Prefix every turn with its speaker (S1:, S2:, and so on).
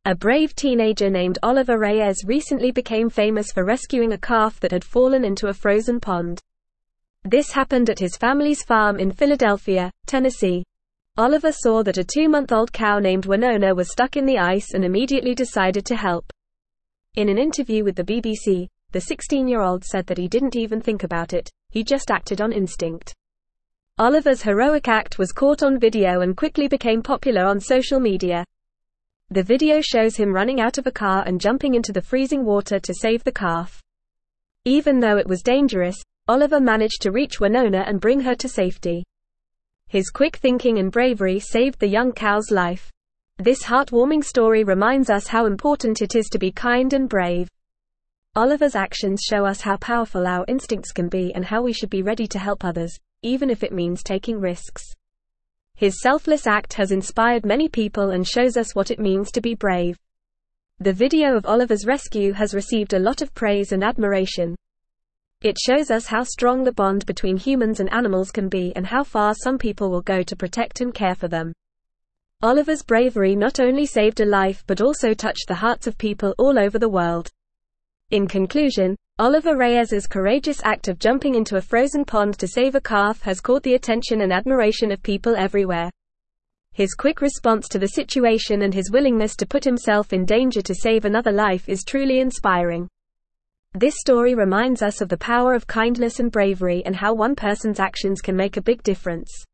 S1: A brave teenager named Oliver Reyes recently became famous for rescuing a calf that had fallen into a frozen pond. This happened at his family's farm in Philadelphia, Tennessee. Oliver saw that a 2-month-old cow named Winona was stuck in the ice and immediately decided to help. In an interview with the BBC, the 16-year-old said that he didn't even think about it, he just acted on instinct. Oliver's heroic act was caught on video and quickly became popular on social media. The video shows him running out of a car and jumping into the freezing water to save the calf. Even though it was dangerous, Oliver managed to reach Winona and bring her to safety. His quick thinking and bravery saved the young cow's life. This heartwarming story reminds us how important it is to be kind and brave. Oliver's actions show us how powerful our instincts can be and how we should be ready to help others, even if it means taking risks. His selfless act has inspired many people and shows us what it means to be brave. The video of Oliver's rescue has received a lot of praise and admiration. It shows us how strong the bond between humans and animals can be and how far some people will go to protect and care for them. Oliver's bravery not only saved a life but also touched the hearts of people all over the world. In conclusion, Oliver Reyes's courageous act of jumping into a frozen pond to save a calf has caught the attention and admiration of people everywhere. His quick response to the situation and his willingness to put himself in danger to save another life is truly inspiring. This story reminds us of the power of kindness and bravery and how one person's actions can make a big difference.